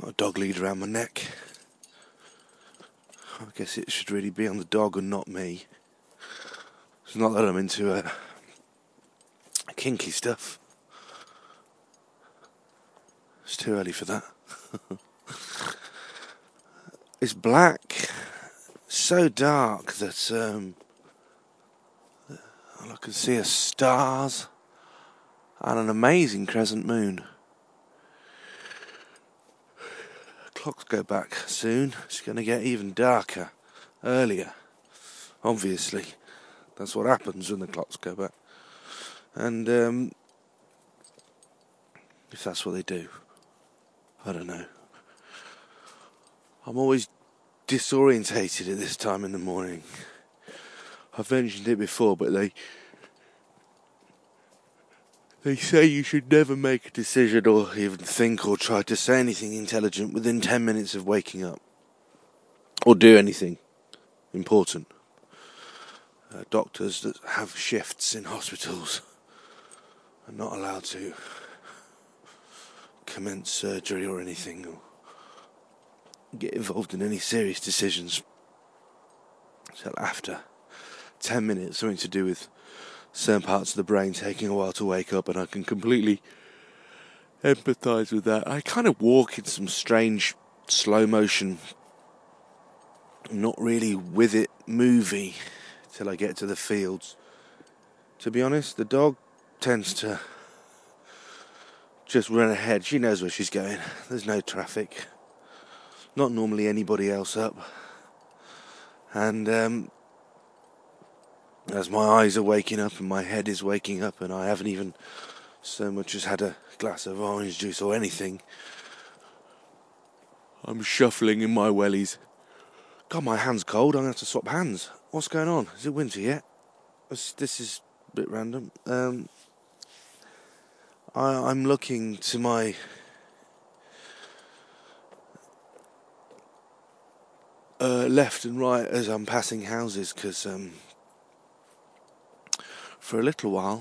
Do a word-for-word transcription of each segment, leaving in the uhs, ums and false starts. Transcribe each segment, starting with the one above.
Got a dog lead around my neck. I guess it should really be on the dog and not me. It's not that I'm into uh, kinky stuff. It's too early for that. It's black, so dark that um, all I can see are stars and an amazing crescent moon. Clocks go back soon. It's going to get even darker, earlier. Obviously, that's what happens when the clocks go back. And um, if that's what they do, I don't know. I'm always disorientated at this time in the morning. I've mentioned it before, but they they say you should never make a decision or even think or try to say anything intelligent within ten minutes of waking up. Or do anything important. Uh, doctors that have shifts in hospitals are not allowed to commence surgery or anything, or get involved in any serious decisions until after ten minutes, something to do with certain parts of the brain taking a while to wake up, and I can completely empathise with that. I kind of walk in some strange slow motion, not really with it movie till I get to the fields. To be honest, the dog tends to just run ahead. She knows where she's going. There's no traffic. Not normally anybody else up. And um, as my eyes are waking up and my head is waking up and I haven't even so much as had a glass of orange juice or anything, I'm shuffling in my wellies. God, my hand's cold. I'm going to have to swap hands. What's going on? Is it winter yet? This, this is a bit random. Um, I, I'm looking to my uh, left and right as I'm passing houses, because um, for a little while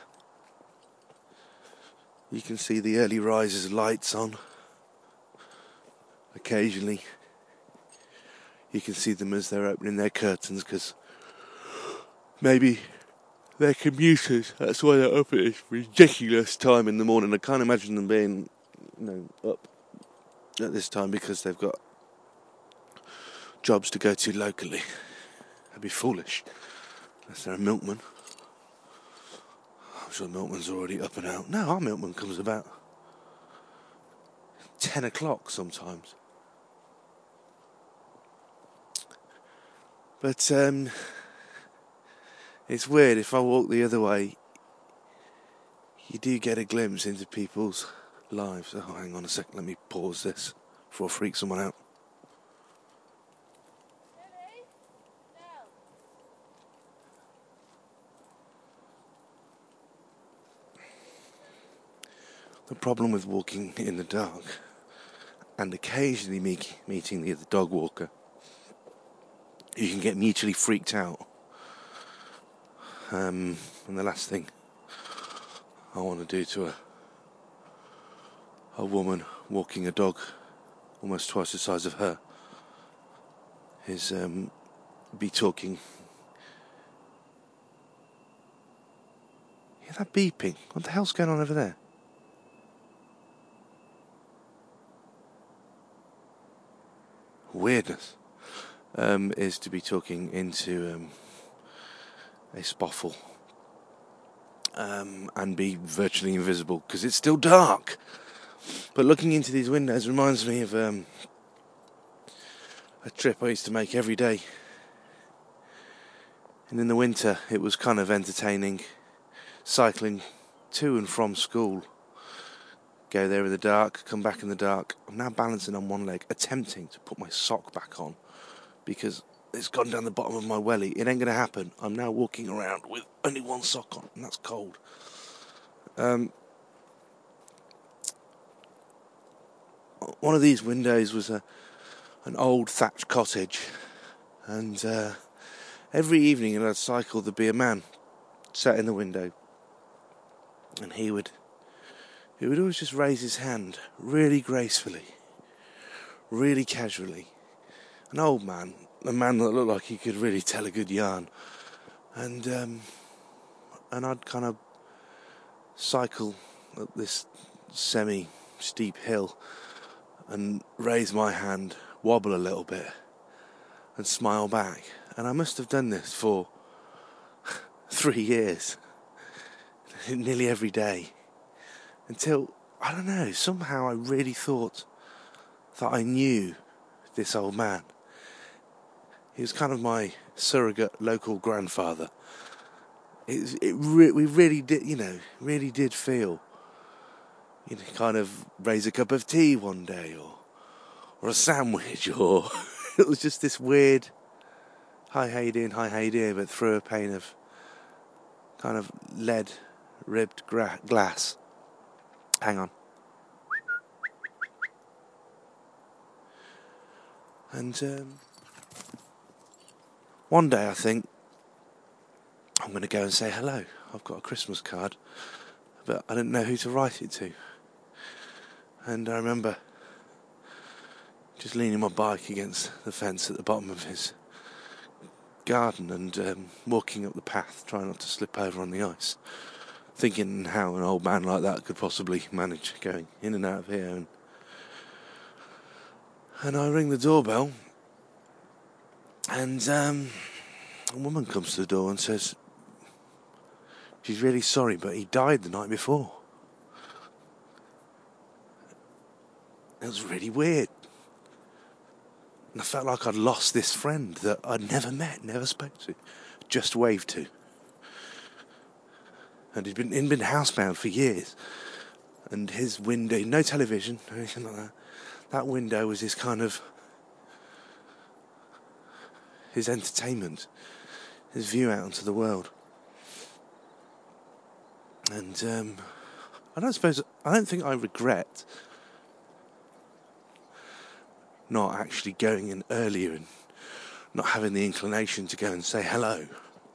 you can see the early risers lights on. Occasionally you can see them as they're opening their curtains, because maybe they're commuters. That's why they're up at this ridiculous time in the morning. I can't imagine them being, you know, up at this time because they've got jobs to go to locally. That'd be foolish, unless they're a milkman. I'm sure the milkman's already up and out. No, our milkman comes about ten o'clock sometimes. But um, it's weird, if I walk the other way, you do get a glimpse into people's lives. Oh, hang on a sec, let me pause this before I freak someone out. The problem with walking in the dark, and occasionally meet, meeting the other dog walker, you can get mutually freaked out. Um, and the last thing I want to do to a a woman walking a dog almost twice the size of her is um, be talking. Hear that beeping? What the hell's going on over there? Weirdness. Um, is to be talking into um, a spoffle um, and be virtually invisible because it's still dark. But looking into these windows reminds me of um, a trip I used to make every day. And in the winter it was kind of entertaining, cycling to and from school. Go there in the dark, come back in the dark. I'm now balancing on one leg, attempting to put my sock back on, because it's gone down the bottom of my welly. It ain't going to happen. I'm now walking around with only one sock on, and that's cold. Um, one of these windows was a an old thatched cottage, and uh, every evening when I'd cycle, there'd be a man sat in the window, and he would he would always just raise his hand really gracefully really casually. An old man, a man that looked like he could really tell a good yarn. And um, and I'd kind of cycle up this semi-steep hill and raise my hand, wobble a little bit, and smile back. And I must have done this for three years, nearly every day, until, I don't know, somehow I really thought that I knew this old man. He was kind of my surrogate local grandfather. It, it re- we really did, you know, really did feel, you know, kind of raise a cup of tea one day, or or a sandwich, or it was just this weird, hi, how you doing, hi, how you doing, but through a pane of kind of lead-ribbed gra- glass. Hang on. And um, one day I think, I'm going to go and say hello. I've got a Christmas card, but I didn't know who to write it to. And I remember just leaning my bike against the fence at the bottom of his garden and um, walking up the path, trying not to slip over on the ice, thinking how an old man like that could possibly manage going in and out of here. And, and I ring the doorbell, and um, a woman comes to the door and says she's really sorry, but he died the night before. It was really weird. And I felt like I'd lost this friend that I'd never met, never spoke to, just waved to. And he'd been, he'd been housebound for years. And his window, no television or anything like that, that window was his kind of, his entertainment, his view out into the world. And um, I don't suppose, I don't think I regret not actually going in earlier and not having the inclination to go and say hello.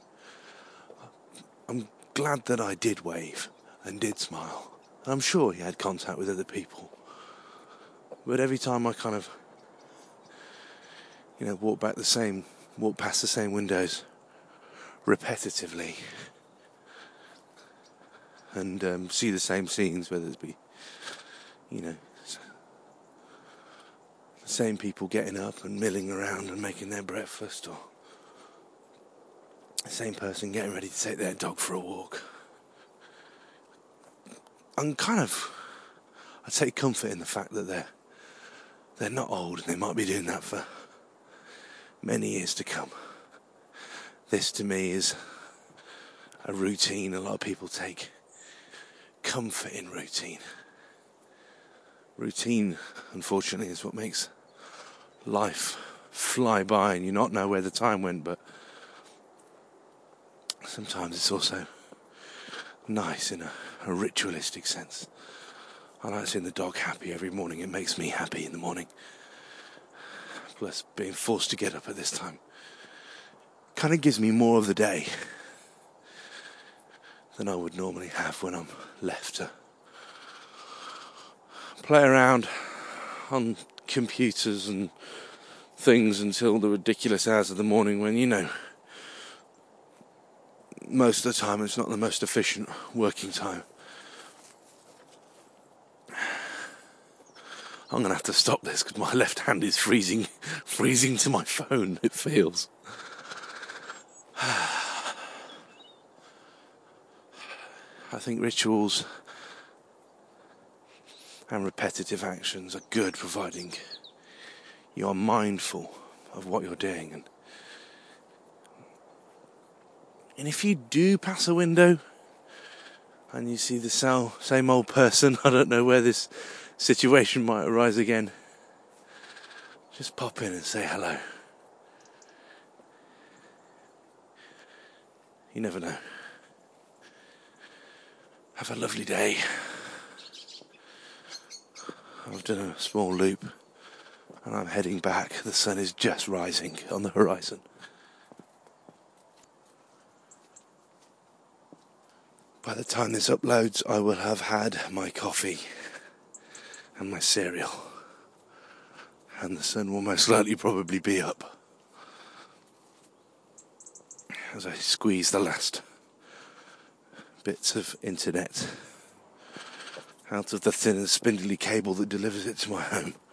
I'm glad that I did wave and did smile. And I'm sure he had contact with other people. But every time I kind of, you know, walk back the same, walk past the same windows repetitively and um, see the same scenes, whether it be, you know, the same people getting up and milling around and making their breakfast, or the same person getting ready to take their dog for a walk. I'm kind of, I take comfort in the fact that they're they're not old and they might be doing that for many years to come. This to me is a routine. A lot of people take comfort in routine. Routine, unfortunately, is what makes life fly by and you not know where the time went, but sometimes it's also nice in a, a ritualistic sense. I like seeing the dog happy every morning. It makes me happy in the morning. Plus, being forced to get up at this time kind of gives me more of the day than I would normally have when I'm left to play around on computers and things until the ridiculous hours of the morning when, you know, most of the time it's not the most efficient working time. I'm going to have to stop this because my left hand is freezing, freezing to my phone, it feels. I think rituals and repetitive actions are good, providing you are mindful of what you're doing. And, and if you do pass a window and you see the same old person, I don't know where this situation might arise again, just pop in and say hello. You never know. Have a lovely day. I've done a small loop and I'm heading back. The sun is just rising on the horizon. By the time this uploads, I will have had my coffee and my cereal. and the sun will most likely probably be up as I squeeze the last bits of internet out of the thin and spindly cable that delivers it to my home.